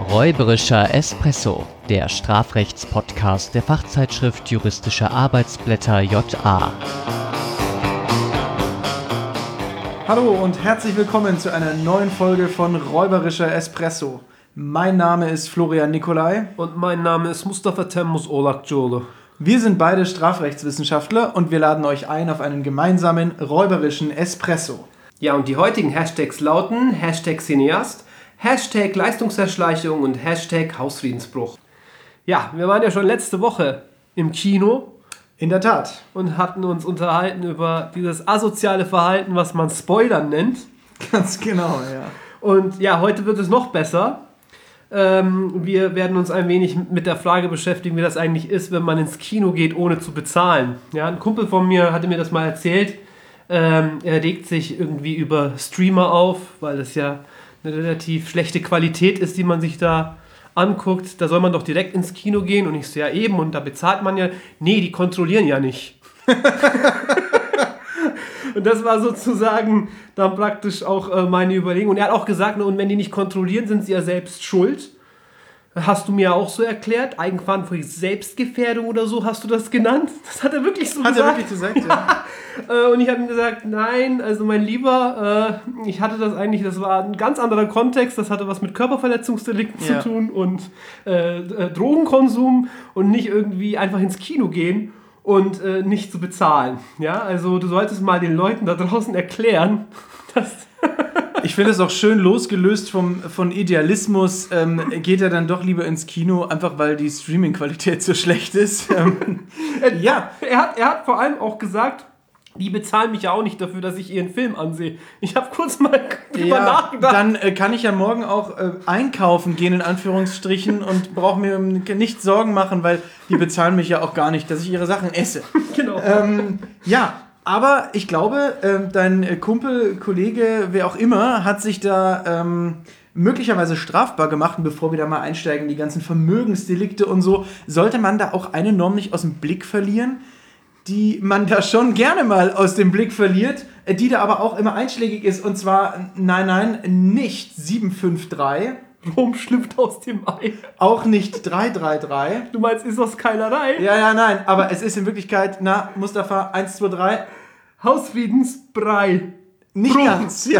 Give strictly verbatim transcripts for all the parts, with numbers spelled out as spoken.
Räuberischer Espresso, der Strafrechtspodcast der Fachzeitschrift Juristische Arbeitsblätter J A. Hallo und herzlich willkommen zu einer neuen Folge von Räuberischer Espresso. Mein Name ist Florian Nicolai. Und mein Name ist Mustafa Temmuz Olakjoğlu. Wir sind beide Strafrechtswissenschaftler und wir laden euch ein auf einen gemeinsamen räuberischen Espresso. Ja, und die heutigen Hashtags lauten Hashtag Cineast, Hashtag Leistungserschleichung und Hashtag Hausfriedensbruch. Ja, wir waren ja schon letzte Woche im Kino. In der Tat. Und hatten uns unterhalten über dieses asoziale Verhalten, was man Spoilern nennt. Ganz genau, ja. Und ja, heute wird es noch besser. Ähm, wir werden uns ein wenig mit der Frage beschäftigen, wie das eigentlich ist, wenn man ins Kino geht, ohne zu bezahlen. Ja, ein Kumpel von mir hatte mir das mal erzählt. Ähm, er regt sich irgendwie über Streamer auf, weil das ja eine relativ schlechte Qualität ist, die man sich da anguckt. Da soll man doch direkt ins Kino gehen. Und ich so, ja eben, und da bezahlt man ja. Nee, die kontrollieren ja nicht. Und das war sozusagen dann praktisch auch äh, meine Überlegung. Und er hat auch gesagt, ne, und wenn die nicht kontrollieren, sind sie ja selbst schuld. Hast du mir auch so erklärt, eigenverantwortliche Selbstgefährdung oder so hast du das genannt? Das hat er wirklich so hat gesagt. Hat er wirklich gesagt, ja. ja. Und ich habe ihm gesagt, nein, also mein Lieber, äh, ich hatte das eigentlich, das war ein ganz anderer Kontext, das hatte was mit Körperverletzungsdelikten ja. zu tun und äh, Drogenkonsum und nicht irgendwie einfach ins Kino gehen und äh, nicht zu bezahlen. Ja, also du solltest mal den Leuten da draußen erklären, dass... Ich finde es auch schön, losgelöst vom, von Idealismus, ähm, geht er dann doch lieber ins Kino, einfach weil die Streaming-Qualität so schlecht ist. Ähm, ja. Er hat, er hat vor allem auch gesagt, die bezahlen mich ja auch nicht dafür, dass ich ihren Film ansehe. Ich habe kurz mal drüber ja, nachgedacht. Dann äh, kann ich ja morgen auch äh, einkaufen gehen, in Anführungsstrichen, und brauche mir nicht Sorgen machen, weil die bezahlen mich ja auch gar nicht, dass ich ihre Sachen esse. Genau. Ähm, ja. Aber ich glaube, äh, dein Kumpel, Kollege, wer auch immer, hat sich da ähm, möglicherweise strafbar gemacht. Und bevor wir da mal einsteigen, die ganzen Vermögensdelikte und so, sollte man da auch eine Norm nicht aus dem Blick verlieren, die man da schon gerne mal aus dem Blick verliert, die da aber auch immer einschlägig ist. Und zwar, nein, nein, nicht sieben fünf drei. Rom schlüpft aus dem Ei. Auch nicht drei drei drei. Du meinst, ist das Keilerei? Ja, ja, nein, aber es ist in Wirklichkeit, na, Mustafa, eins zwei drei. Hausfriedensbrei. Nicht Bruch. ganz, ja.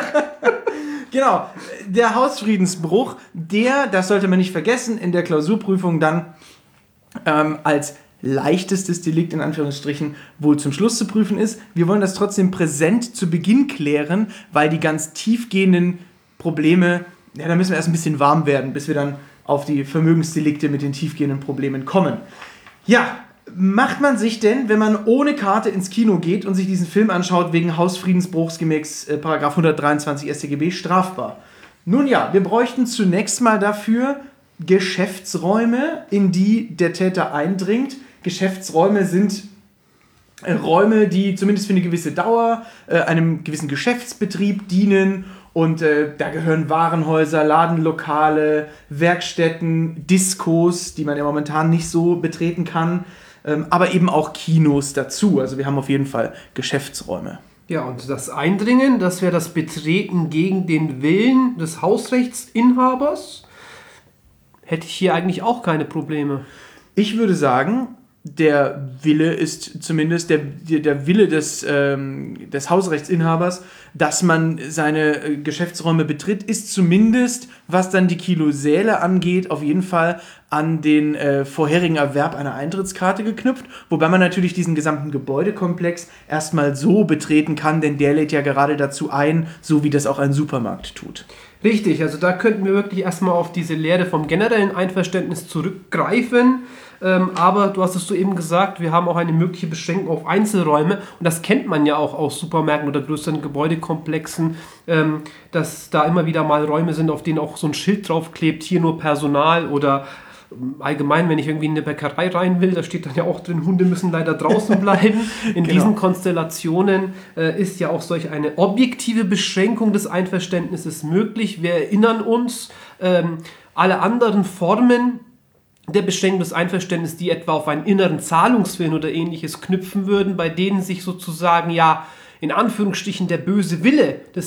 Genau, der Hausfriedensbruch, der, das sollte man nicht vergessen, in der Klausurprüfung dann ähm, als leichtestes Delikt in Anführungsstrichen wohl zum Schluss zu prüfen ist. Wir wollen das trotzdem präsent zu Beginn klären, weil die ganz tiefgehenden Probleme, ja, da müssen wir erst ein bisschen warm werden, bis wir dann auf die Vermögensdelikte mit den tiefgehenden Problemen kommen. Ja, macht man sich denn, wenn man ohne Karte ins Kino geht und sich diesen Film anschaut, wegen Hausfriedensbruchs gemäß äh, Paragraph hundertdreiundzwanzig S t G B strafbar? Nun ja, wir bräuchten zunächst mal dafür Geschäftsräume, in die der Täter eindringt. Geschäftsräume sind äh, Räume, die zumindest für eine gewisse Dauer äh, einem gewissen Geschäftsbetrieb dienen. Und äh, da gehören Warenhäuser, Ladenlokale, Werkstätten, Diskos, die man ja momentan nicht so betreten kann. Ähm, aber eben auch Kinos dazu. Also wir haben auf jeden Fall Geschäftsräume. Ja, und das Eindringen, das wäre das Betreten gegen den Willen des Hausrechtsinhabers. Hätte ich hier eigentlich auch keine Probleme. Ich würde sagen, der Wille ist zumindest der, der Wille des, ähm, des Hausrechtsinhabers, dass man seine Geschäftsräume betritt, ist zumindest, was dann die Kinosäle angeht, auf jeden Fall an den äh, vorherigen Erwerb einer Eintrittskarte geknüpft, wobei man natürlich diesen gesamten Gebäudekomplex erstmal so betreten kann, denn der lädt ja gerade dazu ein, so wie das auch ein Supermarkt tut. Richtig, also da könnten wir wirklich erstmal auf diese Lehre vom generellen Einverständnis zurückgreifen. Ähm, aber du hast es soeben gesagt, wir haben auch eine mögliche Beschränkung auf Einzelräume. Und das kennt man ja auch aus Supermärkten oder größeren Gebäudekomplexen, ähm, dass da immer wieder mal Räume sind, auf denen auch so ein Schild draufklebt, hier nur Personal oder allgemein, wenn ich irgendwie in eine Bäckerei rein will, da steht dann ja auch drin, Hunde müssen leider draußen bleiben. In genau. diesen Konstellationen äh, ist ja auch solch eine objektive Beschränkung des Einverständnisses möglich. Wir erinnern uns, ähm, alle anderen Formen der Beschränkung des Einverständnisses, die etwa auf einen inneren Zahlungswillen oder ähnliches knüpfen würden, bei denen sich sozusagen ja in Anführungsstrichen der böse Wille des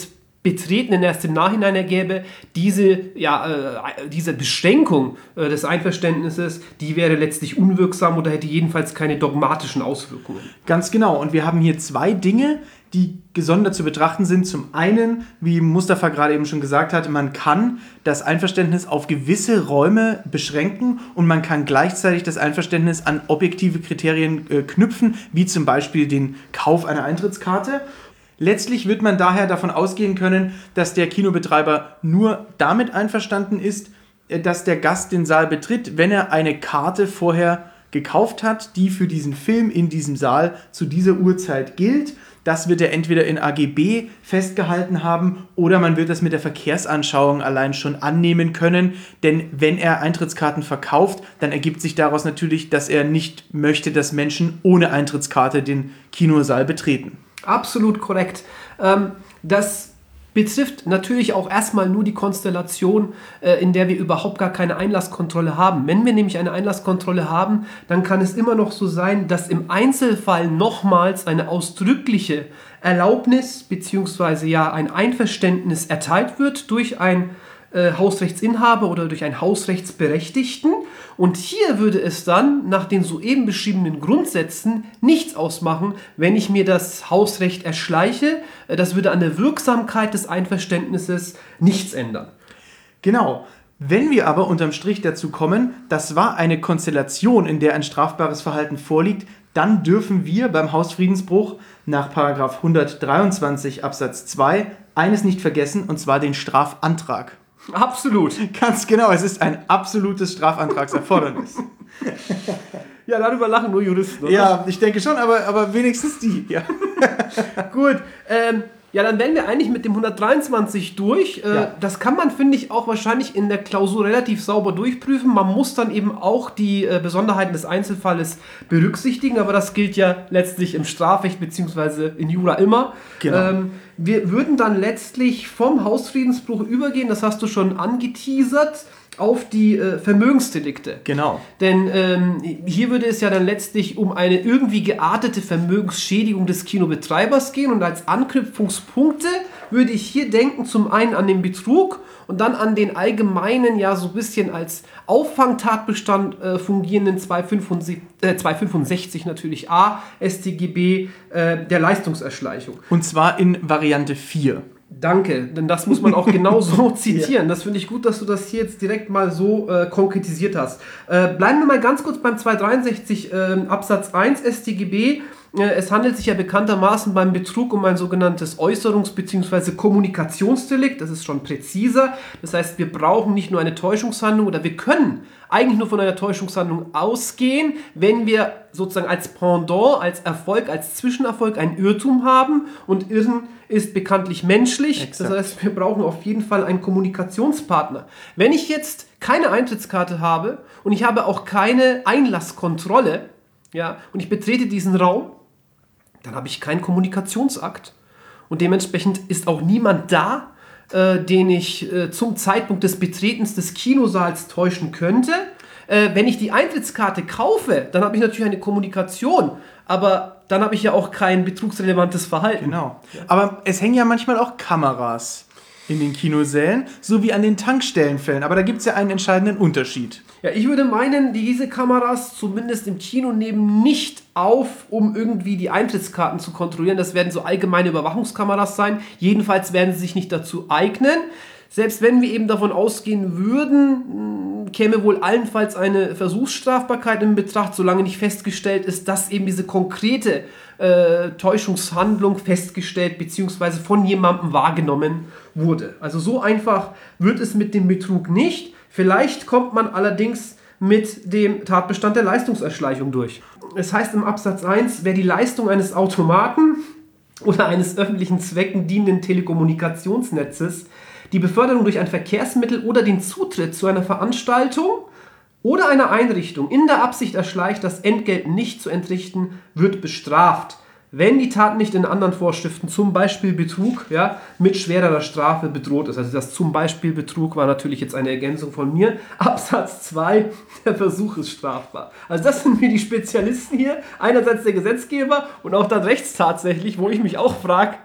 Betretenen erst im Nachhinein ergäbe, diese, ja, äh, diese Beschränkung äh, des Einverständnisses, die wäre letztlich unwirksam oder hätte jedenfalls keine dogmatischen Auswirkungen. Ganz genau. Und wir haben hier zwei Dinge, die gesondert zu betrachten sind. Zum einen, wie Mustafa gerade eben schon gesagt hat, man kann das Einverständnis auf gewisse Räume beschränken und man kann gleichzeitig das Einverständnis an objektive Kriterien äh, knüpfen, wie zum Beispiel den Kauf einer Eintrittskarte. Letztlich wird man daher davon ausgehen können, dass der Kinobetreiber nur damit einverstanden ist, dass der Gast den Saal betritt, wenn er eine Karte vorher gekauft hat, die für diesen Film in diesem Saal zu dieser Uhrzeit gilt. Das wird er entweder in A G B festgehalten haben oder man wird das mit der Verkehrsanschauung allein schon annehmen können. Denn wenn er Eintrittskarten verkauft, dann ergibt sich daraus natürlich, dass er nicht möchte, dass Menschen ohne Eintrittskarte den Kinosaal betreten. Absolut korrekt. Ähm, das betrifft natürlich auch erstmal nur die Konstellation, äh, in der wir überhaupt gar keine Einlasskontrolle haben. Wenn wir nämlich eine Einlasskontrolle haben, dann kann es immer noch so sein, dass im Einzelfall nochmals eine ausdrückliche Erlaubnis bzw. ja ein Einverständnis erteilt wird durch ein äh, Hausrechtsinhaber oder durch einen Hausrechtsberechtigten. Und hier würde es dann nach den soeben beschriebenen Grundsätzen nichts ausmachen, wenn ich mir das Hausrecht erschleiche. Das würde an der Wirksamkeit des Einverständnisses nichts ändern. Genau. Wenn wir aber unterm Strich dazu kommen, das war eine Konstellation, in der ein strafbares Verhalten vorliegt, dann dürfen wir beim Hausfriedensbruch nach Paragraph hundertdreiundzwanzig Absatz zwei eines nicht vergessen, und zwar den Strafantrag. Absolut. Ganz genau, es ist ein absolutes Strafantragserfordernis. Ja, darüber lachen nur Juristen, oder? Ja, ich denke schon, aber, aber wenigstens die. Ja. Gut, ähm, ja, dann wären wir eigentlich mit dem hundertdreiundzwanzig durch. Äh, Ja. Das kann man, finde ich, auch wahrscheinlich in der Klausur relativ sauber durchprüfen. Man muss dann eben auch die äh, Besonderheiten des Einzelfalles berücksichtigen, aber das gilt ja letztlich im Strafrecht bzw. in Jura immer. Genau. Ähm, wir würden dann letztlich vom Hausfriedensbruch übergehen, das hast du schon angeteasert, auf die äh, Vermögensdelikte. Genau. Denn ähm, hier würde es ja dann letztlich um eine irgendwie geartete Vermögensschädigung des Kinobetreibers gehen und als Anknüpfungspunkte würde ich hier denken zum einen an den Betrug und dann an den allgemeinen, ja so ein bisschen als Auffangtatbestand äh, fungierenden zweihundertfünfundsechzig natürlich a S t G B äh, der Leistungserschleichung. Und zwar in Variante vier. Danke, denn das muss man auch genau so zitieren. Das finde ich gut, dass du das hier jetzt direkt mal so äh, konkretisiert hast. Äh, bleiben wir mal ganz kurz beim zweihundertdreiundsechzig äh, Absatz eins S t G B. Äh, es handelt sich ja bekanntermaßen beim Betrug um ein sogenanntes Äußerungs- bzw. Kommunikationsdelikt. Das ist schon präziser. Das heißt, wir brauchen nicht nur eine Täuschungshandlung oder wir können eigentlich nur von einer Täuschungshandlung ausgehen, wenn wir sozusagen als Pendant, als Erfolg, als Zwischenerfolg einen Irrtum haben. Und Irren ist bekanntlich menschlich. Exakt. Das heißt, wir brauchen auf jeden Fall einen Kommunikationspartner. Wenn ich jetzt keine Eintrittskarte habe und ich habe auch keine Einlasskontrolle, ja, und ich betrete diesen Raum, dann habe ich keinen Kommunikationsakt. Und dementsprechend ist auch niemand da, äh, den ich äh, zum Zeitpunkt des Betretens des Kinosaals täuschen könnte. Äh, wenn ich die Eintrittskarte kaufe, dann habe ich natürlich eine Kommunikation, aber dann habe ich ja auch kein betrugsrelevantes Verhalten. Genau. Aber es hängen ja manchmal auch Kameras in den Kinosälen, so wie an den Tankstellenfällen. Aber da gibt es ja einen entscheidenden Unterschied. Ja, ich würde meinen, diese Kameras zumindest im Kino nehmen nicht auf, um irgendwie die Eintrittskarten zu kontrollieren. Das werden so allgemeine Überwachungskameras sein. Jedenfalls werden sie sich nicht dazu eignen. Selbst wenn wir eben davon ausgehen würden, käme wohl allenfalls eine Versuchsstrafbarkeit in Betracht, solange nicht festgestellt ist, dass eben diese konkrete äh, Täuschungshandlung festgestellt bzw. von jemandem wahrgenommen wurde. Also so einfach wird es mit dem Betrug nicht. Vielleicht kommt man allerdings mit dem Tatbestand der Leistungserschleichung durch. Es heißt im Absatz eins, wer die Leistung eines Automaten oder eines öffentlichen Zwecken dienenden Telekommunikationsnetzes, die Beförderung durch ein Verkehrsmittel oder den Zutritt zu einer Veranstaltung oder einer Einrichtung in der Absicht erschleicht, das Entgelt nicht zu entrichten, wird bestraft, wenn die Tat nicht in anderen Vorschriften, zum Beispiel Betrug, ja, mit schwererer Strafe bedroht ist. Also das zum Beispiel Betrug war natürlich jetzt eine Ergänzung von mir. Absatz zwei, der Versuch ist strafbar. Also das sind mir die Spezialisten hier. Einerseits der Gesetzgeber und auch dann rechtstatsächlich, wo ich mich auch frage,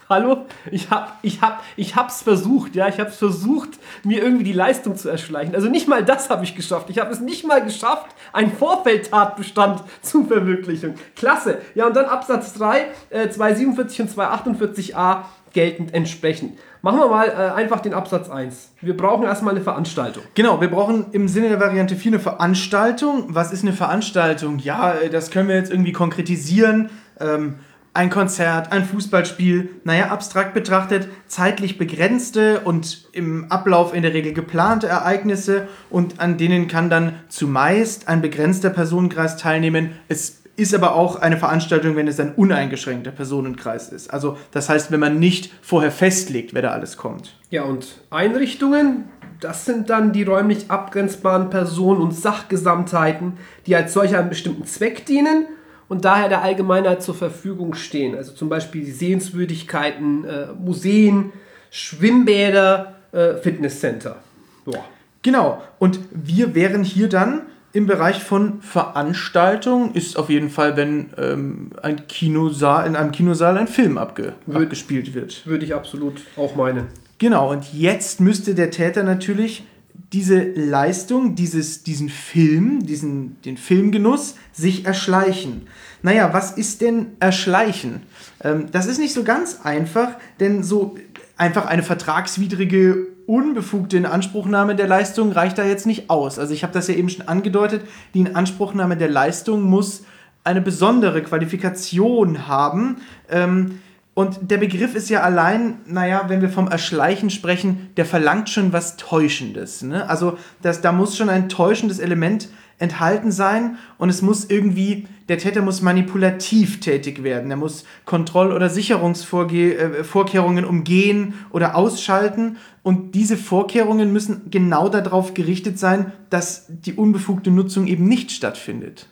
Hallo? Ich hab, ich hab, ich hab's versucht, ja, ich hab's versucht, mir irgendwie die Leistung zu erschleichen. Also nicht mal das habe ich geschafft. Ich habe es nicht mal geschafft, einen Vorfeldtatbestand zu verwirklichen. Klasse. Ja, und dann Absatz drei, äh, zweihundertsiebenundvierzig und zweihundertachtundvierzig a geltend entsprechend. Machen wir mal äh, einfach den Absatz eins. Wir brauchen erstmal eine Veranstaltung. Genau, wir brauchen im Sinne der Variante vier eine Veranstaltung. Was ist eine Veranstaltung? Ja, das können wir jetzt irgendwie konkretisieren. Ähm, ein Konzert, ein Fußballspiel, naja, abstrakt betrachtet, zeitlich begrenzte und im Ablauf in der Regel geplante Ereignisse, und an denen kann dann zumeist ein begrenzter Personenkreis teilnehmen. Es ist aber auch eine Veranstaltung, wenn es ein uneingeschränkter Personenkreis ist. Also das heißt, wenn man nicht vorher festlegt, wer da alles kommt. Ja, und Einrichtungen, das sind dann die räumlich abgrenzbaren Personen und Sachgesamtheiten, die als solche einem bestimmten Zweck dienen und daher der Allgemeinheit zur Verfügung stehen. Also zum Beispiel die Sehenswürdigkeiten, äh, Museen, Schwimmbäder, äh, Fitnesscenter. Boah. Genau, und wir wären hier dann im Bereich von Veranstaltung. Ist auf jeden Fall, wenn ähm, ein Kinosaal, in einem Kinosaal ein Film abge, Würde- abgespielt wird. Würde ich absolut auch meinen. Genau, und jetzt müsste der Täter natürlich diese Leistung, dieses, diesen Film, diesen, den Filmgenuss sich erschleichen. Naja, was ist denn erschleichen? Ähm, das ist nicht so ganz einfach, denn so einfach eine vertragswidrige, unbefugte Inanspruchnahme der Leistung reicht da jetzt nicht aus. Also ich habe das ja eben schon angedeutet, die Inanspruchnahme der Leistung muss eine besondere Qualifikation haben. Ähm, Und der Begriff ist ja allein, naja, wenn wir vom Erschleichen sprechen, der verlangt schon was Täuschendes. Ne? Also das, da muss schon ein täuschendes Element enthalten sein, und es muss irgendwie, der Täter muss manipulativ tätig werden. Er muss Kontroll- oder Sicherungsvorkehrungen äh, umgehen oder ausschalten, und diese Vorkehrungen müssen genau darauf gerichtet sein, dass die unbefugte Nutzung eben nicht stattfindet.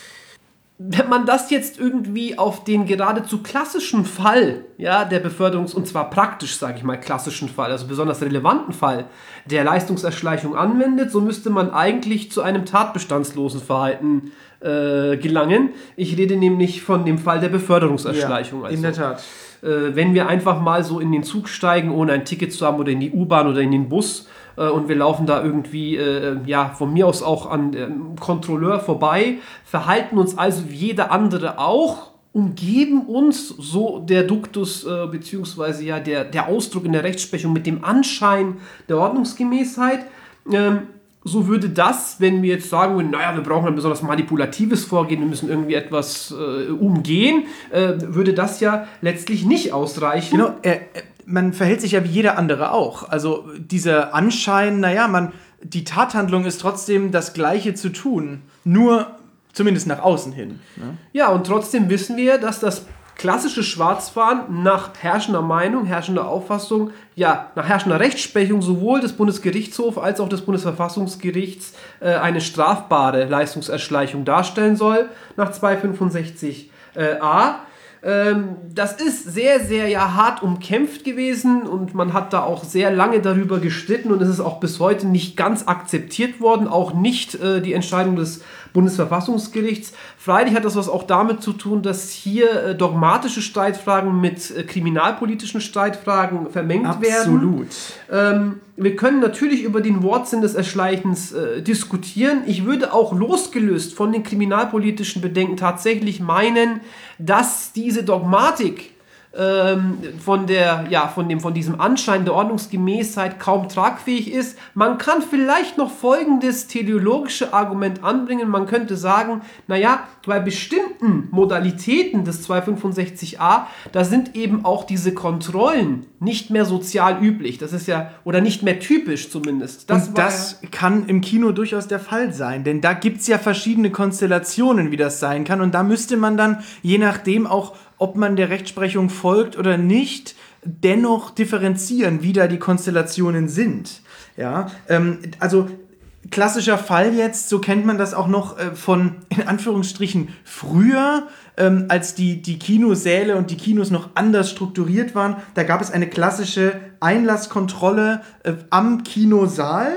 Wenn man das jetzt irgendwie auf den geradezu klassischen Fall, ja, der Beförderungs-, und zwar praktisch, sage ich mal, klassischen Fall, also besonders relevanten Fall der Leistungserschleichung anwendet, so müsste man eigentlich zu einem tatbestandslosen Verhalten äh, gelangen. Ich rede nämlich von dem Fall der Beförderungserschleichung. Ja, also, in der Tat. Äh, wenn wir einfach mal so in den Zug steigen, ohne ein Ticket zu haben, oder in die U-Bahn oder in den Bus, und wir laufen da irgendwie, äh, ja, von mir aus auch an dem Kontrolleur vorbei, verhalten uns also wie jeder andere auch, umgeben uns, so der Duktus, äh, beziehungsweise ja der, der Ausdruck in der Rechtsprechung, mit dem Anschein der Ordnungsgemäßheit. Ähm, so würde das, wenn wir jetzt sagen würden, naja, wir brauchen ein besonders manipulatives Vorgehen, wir müssen irgendwie etwas äh, umgehen, äh, würde das ja letztlich nicht ausreichen. Genau, äh, man verhält sich ja wie jeder andere auch. Also dieser Anschein, naja, man, die Tathandlung ist trotzdem das Gleiche zu tun, nur zumindest nach außen hin. Ne? Ja, und trotzdem wissen wir, dass das klassische Schwarzfahren nach herrschender Meinung, herrschender Auffassung, ja, nach herrschender Rechtsprechung sowohl des Bundesgerichtshofs als auch des Bundesverfassungsgerichts äh, eine strafbare Leistungserschleichung darstellen soll, nach zweihundertfünfundsechzig a. Ähm, das ist sehr, sehr ja, hart umkämpft gewesen, und man hat da auch sehr lange darüber gestritten, und es ist auch bis heute nicht ganz akzeptiert worden, auch nicht äh, die Entscheidung des Bundesverfassungsgerichts. Freilich hat das was auch damit zu tun, dass hier äh, dogmatische Streitfragen mit äh, kriminalpolitischen Streitfragen vermengt Absolut. werden. Ähm, wir können natürlich über den Wortsinn des Erschleichens äh, diskutieren. Ich würde auch losgelöst von den kriminalpolitischen Bedenken tatsächlich meinen, dass diese Dogmatik ähm, von, der, ja, von, dem, von diesem Anschein der Ordnungsgemäßheit kaum tragfähig ist. Man kann vielleicht noch folgendes teleologische Argument anbringen. Man könnte sagen, naja, bei bestimmten Modalitäten des zweihundertfünfundsechzig a, da sind eben auch diese Kontrollen nicht mehr sozial üblich. Das ist ja, oder nicht mehr typisch zumindest. Das Und das ja kann im Kino durchaus der Fall sein, denn da gibt es ja verschiedene Konstellationen, wie das sein kann, und da müsste man dann, je nachdem auch, ob man der Rechtsprechung folgt oder nicht, dennoch differenzieren, wie da die Konstellationen sind. Ja, ähm, also klassischer Fall jetzt, so kennt man das auch noch äh, von, in Anführungsstrichen, früher, ähm, als die, die Kinosäle und die Kinos noch anders strukturiert waren. Da gab es eine klassische Einlasskontrolle äh, am Kinosaal.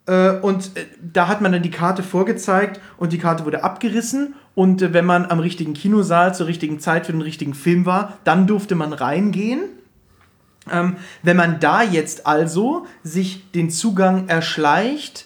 Und da hat man dann die Karte vorgezeigt, und die Karte wurde abgerissen, und wenn man am richtigen Kinosaal zur richtigen Zeit für den richtigen Film war, dann durfte man reingehen. Ähm, wenn man da jetzt also sich den Zugang erschleicht,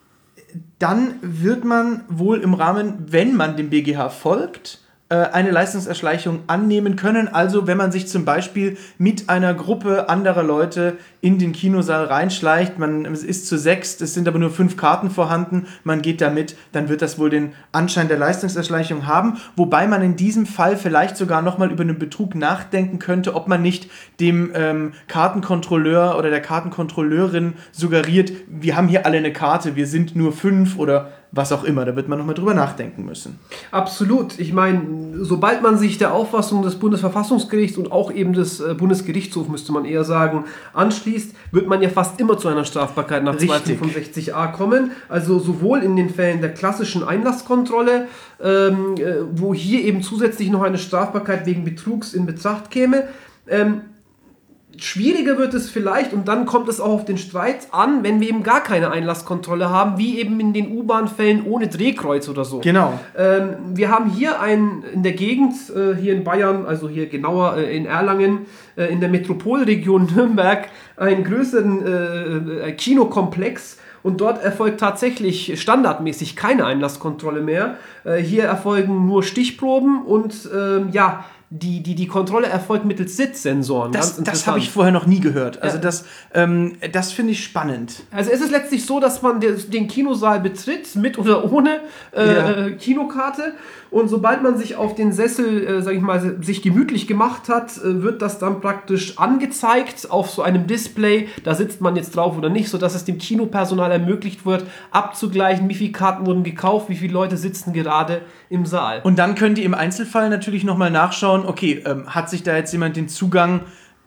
dann wird man wohl im Rahmen, wenn man dem B G H folgt, eine Leistungserschleichung annehmen können. Also wenn man sich zum Beispiel mit einer Gruppe anderer Leute in den Kinosaal reinschleicht, man ist zu sechst, es sind aber nur fünf Karten vorhanden, man geht da mit, dann wird das wohl den Anschein der Leistungserschleichung haben, wobei man in diesem Fall vielleicht sogar nochmal über einen Betrug nachdenken könnte, ob man nicht dem ähm, Kartenkontrolleur oder der Kartenkontrolleurin suggeriert, wir haben hier alle eine Karte, wir sind nur fünf oder was auch immer, da wird man nochmal drüber nachdenken müssen. Absolut. Ich meine, sobald man sich der Auffassung des Bundesverfassungsgerichts und auch eben des äh, Bundesgerichtshofs, müsste man eher sagen, anschließt, wird man ja fast immer zu einer Strafbarkeit nach zweihundertfünfundsechzig a kommen. Also sowohl in den Fällen der klassischen Einlasskontrolle, ähm, äh, wo hier eben zusätzlich noch eine Strafbarkeit wegen Betrugs in Betracht käme, ähm, schwieriger wird es vielleicht, und dann kommt es auch auf den Streit an, wenn wir eben gar keine Einlasskontrolle haben, wie eben in den U-Bahn-Fällen ohne Drehkreuz oder so. Genau. Ähm, wir haben hier ein, in der Gegend, äh, hier in Bayern, also hier genauer äh, in Erlangen, äh, in der Metropolregion Nürnberg, einen größeren äh, Kinokomplex. Und dort erfolgt tatsächlich standardmäßig keine Einlasskontrolle mehr. Äh, hier erfolgen nur Stichproben und äh, ja, Die, die, die Kontrolle erfolgt mittels Sitzsensoren. Das, das habe ich vorher noch nie gehört. Also ja. das, ähm, das finde ich spannend. Also es ist letztlich so, dass man den Kinosaal betritt, mit oder ohne äh, ja. Kinokarte. Und sobald man sich auf den Sessel, äh, sag ich mal, sich gemütlich gemacht hat, äh, wird das dann praktisch angezeigt auf so einem Display. Da sitzt man jetzt drauf oder nicht, sodass es dem Kinopersonal ermöglicht wird, abzugleichen, wie viele Karten wurden gekauft, wie viele Leute sitzen gerade im Saal. Und dann könnt ihr im Einzelfall natürlich nochmal nachschauen, okay, ähm, hat sich da jetzt jemand den Zugang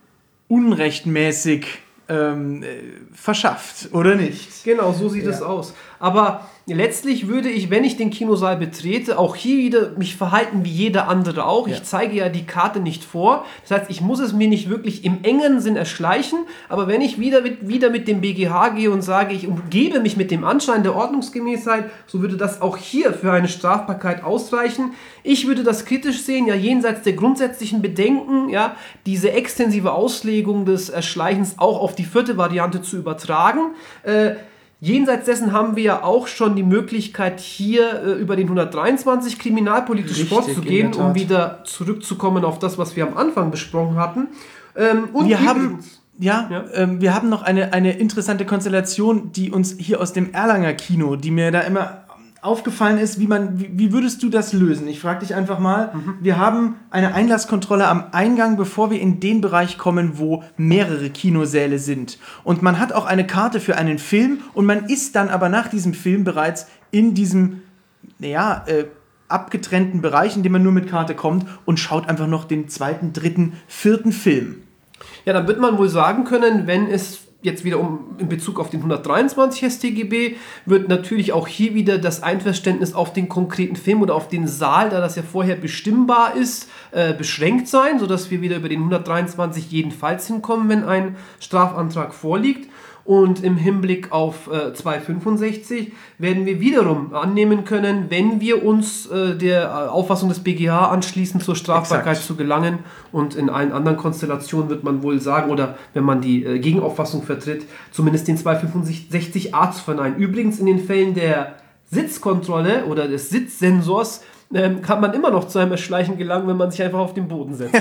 unrechtmäßig ähm, äh, verschafft oder nicht? Genau, so sieht ja. es aus. Aber letztlich würde ich, wenn ich den Kinosaal betrete, auch hier wieder mich verhalten wie jeder andere auch. Ja. Ich zeige ja die Karte nicht vor. Das heißt, ich muss es mir nicht wirklich im engen Sinn erschleichen. Aber wenn ich wieder mit, wieder mit dem B G H gehe und sage, ich umgebe mich mit dem Anschein der Ordnungsgemäßheit, so würde das auch hier für eine Strafbarkeit ausreichen. Ich würde das kritisch sehen, ja, jenseits der grundsätzlichen Bedenken, ja, diese extensive Auslegung des Erschleichens auch auf die vierte Variante zu übertragen. Äh, Jenseits dessen haben wir ja auch schon die Möglichkeit, hier äh, über den hundertdreiundzwanzig kriminalpolitisch Richtig, vorzugehen, um wieder zurückzukommen auf das, was wir am Anfang besprochen hatten. Ähm, und wir haben, ja, ja. Ähm, wir haben noch eine, eine interessante Konstellation, die uns hier aus dem Erlanger Kino, die mir da immer aufgefallen ist, wie man, wie, wie würdest du das lösen? Ich frage dich einfach mal. Mhm. Wir haben eine Einlasskontrolle am Eingang, bevor wir in den Bereich kommen, wo mehrere Kinosäle sind. Und man hat auch eine Karte für einen Film und man ist dann aber nach diesem Film bereits in diesem, naja, äh, abgetrennten Bereich, in dem man nur mit Karte kommt und schaut einfach noch den zweiten, dritten, vierten Film. Ja, dann wird man wohl sagen können, wenn es jetzt wieder um in Bezug auf den hundertdreiundzwanzig S t G B wird natürlich auch hier wieder das Einverständnis auf den konkreten Film oder auf den Saal, da das ja vorher bestimmbar ist, äh, beschränkt sein, sodass wir wieder über den hundertdreiundzwanzig jedenfalls hinkommen, wenn ein Strafantrag vorliegt. Und im Hinblick auf äh, zweihundertfünfundsechzig werden wir wiederum annehmen können, wenn wir uns äh, der äh, Auffassung des B G H anschließen, zur Strafbarkeit Exakt. zu gelangen. Und in allen anderen Konstellationen wird man wohl sagen, oder wenn man die äh, Gegenauffassung vertritt, zumindest den zweihundertfünfundsechzig a zu verneinen. Übrigens in den Fällen der Sitzkontrolle oder des Sitzsensors ähm, kann man immer noch zu einem Erschleichen gelangen, wenn man sich einfach auf den Boden setzt.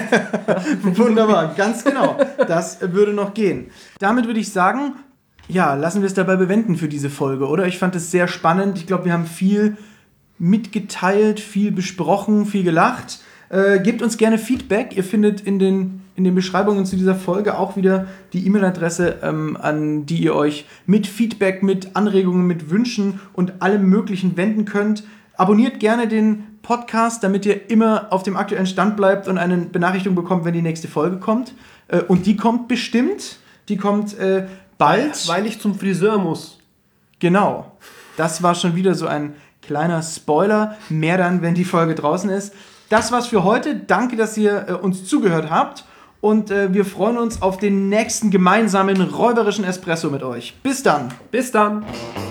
Wunderbar, ganz genau. Das würde noch gehen. Damit würde ich sagen, ja, lassen wir es dabei bewenden für diese Folge, oder? Ich fand es sehr spannend. Ich glaube, wir haben viel mitgeteilt, viel besprochen, viel gelacht. Äh, gebt uns gerne Feedback. Ihr findet in den, in den Beschreibungen zu dieser Folge auch wieder die E-Mail-Adresse, ähm, an die ihr euch mit Feedback, mit Anregungen, mit Wünschen und allem Möglichen wenden könnt. Abonniert gerne den Podcast, damit ihr immer auf dem aktuellen Stand bleibt und eine Benachrichtigung bekommt, wenn die nächste Folge kommt. Äh, und die kommt bestimmt. Die kommt äh, bald. Weil ich zum Friseur muss. Genau. Das war schon wieder so ein kleiner Spoiler. Mehr dann, wenn die Folge draußen ist. Das war's für heute. Danke, dass ihr äh, uns zugehört habt. Und äh, wir freuen uns auf den nächsten gemeinsamen räuberischen Espresso mit euch. Bis dann. Bis dann.